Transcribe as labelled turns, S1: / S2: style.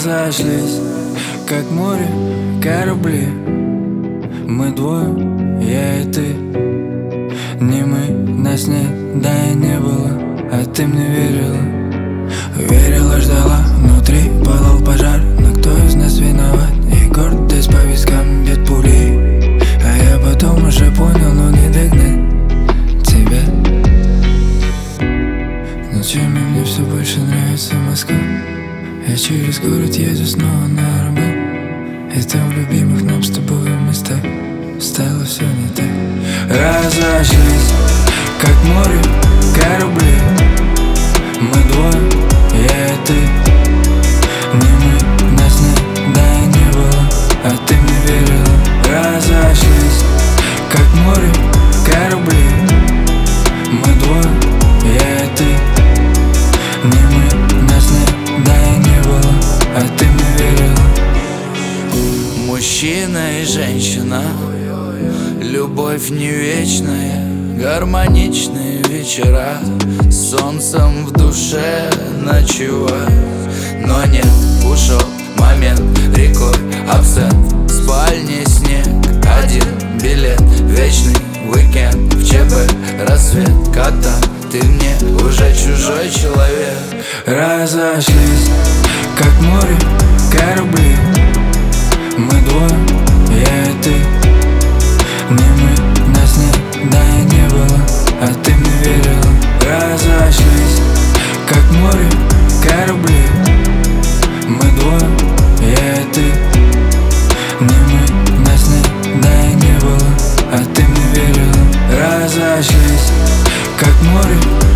S1: разошлись, как море, корабли. Мы двое, я и ты. Не мы, нас нет, да и не было. А ты мне верила, верила, ждала. Внутри пылал пожар, но кто из нас виноват? И гордость по вискам бьет пулей. А я потом уже понял, но не догнать тебя. Ночами мне все больше нравится Москва. Я через город еду снова на Арбат. И там в любимых нам с тобой местах стало все не так. Разошлись, как море, корабли. Мы двое, я и ты. Не мы, нас нет, да и не было. А ты мне верила. Разошлись, как море, корабли. Мы двое, я и ты. Не мы, нас нет, да и не было. А ты мне верила.
S2: Мужчина и женщина, любовь не вечная, гармоничные вечера, солнцем в душе ночевать. Но нет, ушел момент рекой, абсент, в спальне снег, один билет, вечный уикенд, в ЧП рассвет, когда ты мне уже чужой человек.
S1: Разошлись, как море, корабли. Мы двое, я и ты. Не мы, нас нет, да и не было. А ты мне верила. Разошлись, как море, корабли. Мы двое, я и ты. Не мы, нас нет, да и не было. А ты мне верила. Разошлись, как море,